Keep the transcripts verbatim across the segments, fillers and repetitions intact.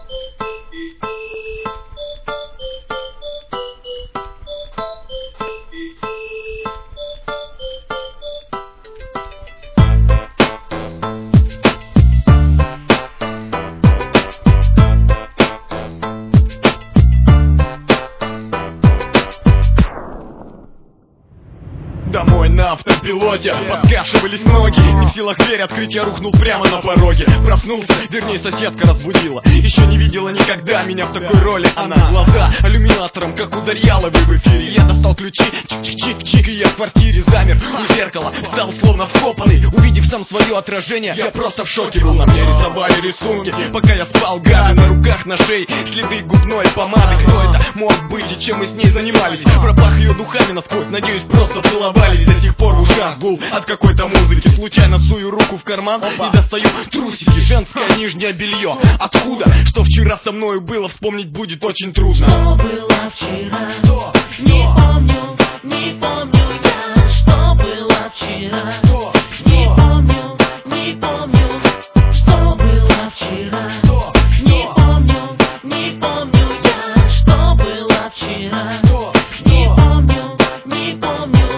Домой на автопилоте подкашивались ноги. Не в силах дверь открыть, я рухнул прямо на пороге. Проснулся, вернее соседка разбудила. Еще не видела никогда меня в такой роли она. Глаза алюминатором, как у Дарьяловой в эфире. Я достал ключи, чик-чик-чик, и я в квартире замер у зеркала, встал словно вкопанный. Увидев сам свое отражение, я просто в шоке был. На мне рисовали рисунки, пока я спал, гады. На руках, на шее следы губной помады. Кто это мог быть и чем мы с ней занимались? Пропах ее духами насквозь, надеюсь, просто целовались. До сих пор в ушах гул от какой-то музыки. Случайно сую руку в карман и достаю трусики, женское нижнее белье. Откуда? Что вчера со мною было, вспомнить будет очень трудно. Что было вчера? Что? Не помню, не помню я. Что было вчера? Что? Не помню, не помню. Что было вчера? Что? Не помню, не помню я. Что было вчера? Что? Не помню, не помню.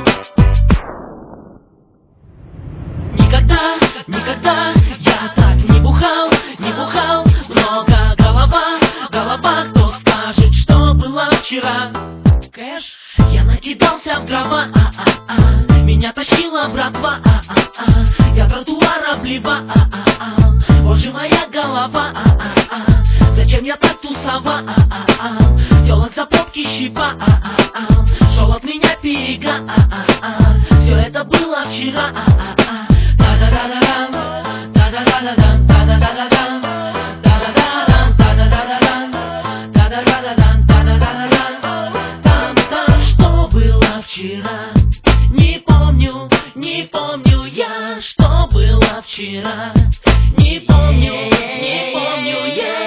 Никогда, никогда я так не бухал, не бухал. Много голова, голова, кто скажет, что было вчера? Кэш, я накидался в дрова, а-а-а. Меня тащила братва, а-а-а. Я тротуар обливал, а-а-а. Боже, моя голова, а-а-а. Зачем я так тусова, а-а-а. Телок за попки щипа, а-а-а. Шел от меня берега, а-а-а. Все это было вчера, а-а-а. Та-да-да-да-дам, та-да-да-да-дам, та-да-да-да-дам, та-да-да-дам, та-да-да-да-дам, та-да-да-да-дам, та-да-да-да-дам, там-там. Что было вчера? Не помню, не помню я. Что было вчера? Не помню, не помню я.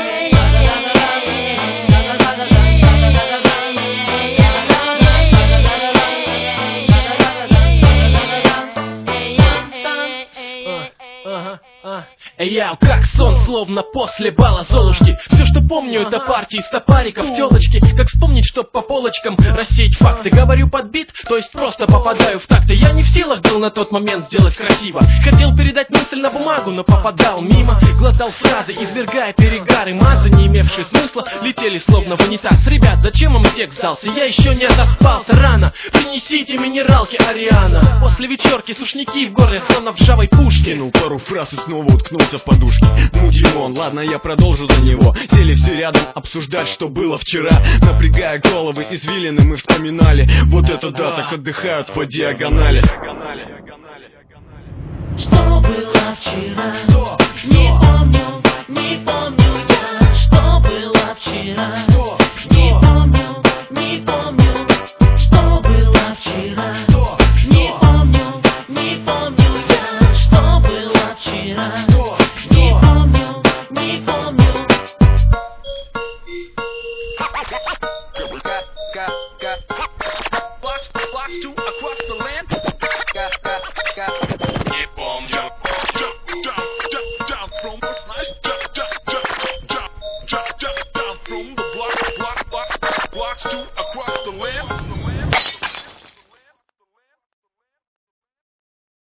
Я как сон, словно после бала Золушки. Все, что помню, это партии стопариков, телочки. Как вспомнить, чтоб по полочкам рассеять факты. Говорю под бит, то есть просто попадаю в такты. Я не в силах был на тот момент сделать красиво. Хотел передать мысль на бумагу, но попадал мимо. Глотал фразы, извергая перегары. Мазы, не имевшие смысла, летели словно в унитаз. Ребят, зачем вам текст сдался? Я еще не отоспался рано. Принесите минералки Ариана. После вечерки сушняки в горле, словно в ржавой пушке. Кинул пару фраз и снова уткнулся в подушки. Ну Димон, ладно, я продолжу за него. Сели все рядом обсуждать, что было вчера. Напрягая головы, извилины мы вспоминали. Вот это да, так отдыхают по диагонали. Что было вчера?